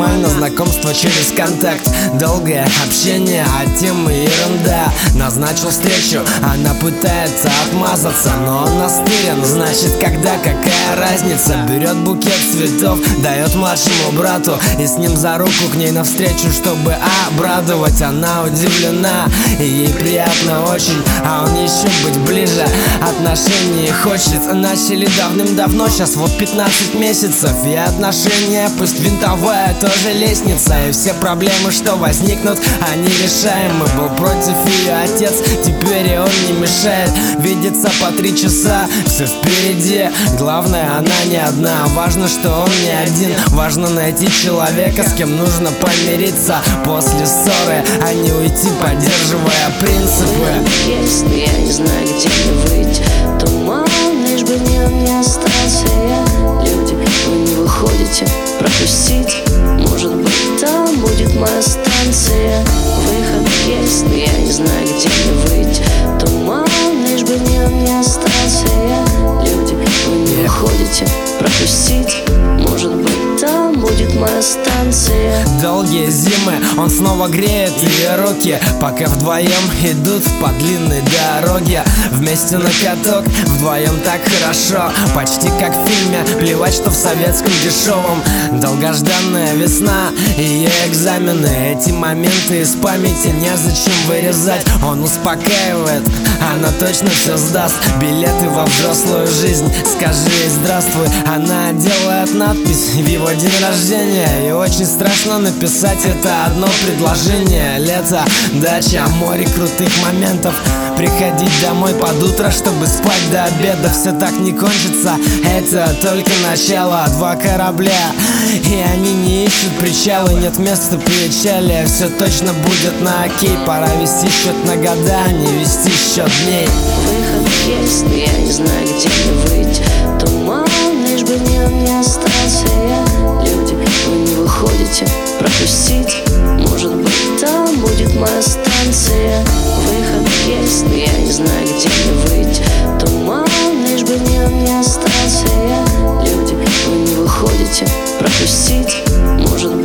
нормально, знакомство через контакт, долгое общение, а темы ерунда. Назначил встречу, она пытается отмазаться, но он настырен, значит когда, какая разница. Берет букет цветов, дает младшему брату и с ним за руку к ней навстречу, чтобы обрадовать. Она удивлена, и ей приятно очень, а он еще быть ближе, отношений хочет. Начали давным-давно, сейчас вот 15 месяцев, и отношения пусть винтовая тоже лестница. И все проблемы, что возникнут, они решаемы. Был против ее отец, теперь и он не мешает. Видеться по 3 часа, все впереди. Главное, она не одна, важно, что он не один. Важно найти человека, с кем нужно помириться после ссоры, а не уйти, поддерживая принципы. Есть, но я не знаю, где мне выйти. Туман, лишь бы не остался я. Люди, вы не выходите, пропустить. Может быть, там будет моя станция. Выход есть, но я не знаю, где мне выйти. Туман, лишь бы не остался я. Люди, вы не выходите, пропустить. Может быть, там будет моя станция. Долгие зимы, он снова греет ее руки, пока вдвоем идут по длинной дороге. Вместе на каток, вдвоем так хорошо, почти как в фильме, плевать, что в советском дешевом. Долгожданная весна и ее экзамены, эти моменты из памяти незачем вырезать. Он успокаивает, она точно все сдаст, билеты во взрослую жизнь. Скажи ей здравствуй, она делает надпись в его день рождения. И очень страшно написать это одно предложение. Лето, дача, море крутых моментов. Приходить домой под утро, чтобы спать до обеда. Все так не кончится, это только начало. 2 корабля, и они не ищут причалы. Нет места печали, все точно будет на окей. Пора вести счет на года, не вести счет дней. Выход есть, но я не знаю, где мне выйти. Туман, лишь бы не остался я. Люди, вы не выходите, пропустить. Может быть, там будет моя станция. Выход есть, но я не знаю, где мне выйти. Туман, лишь бы не остался я. Люди, вы не выходите, пропустить. Может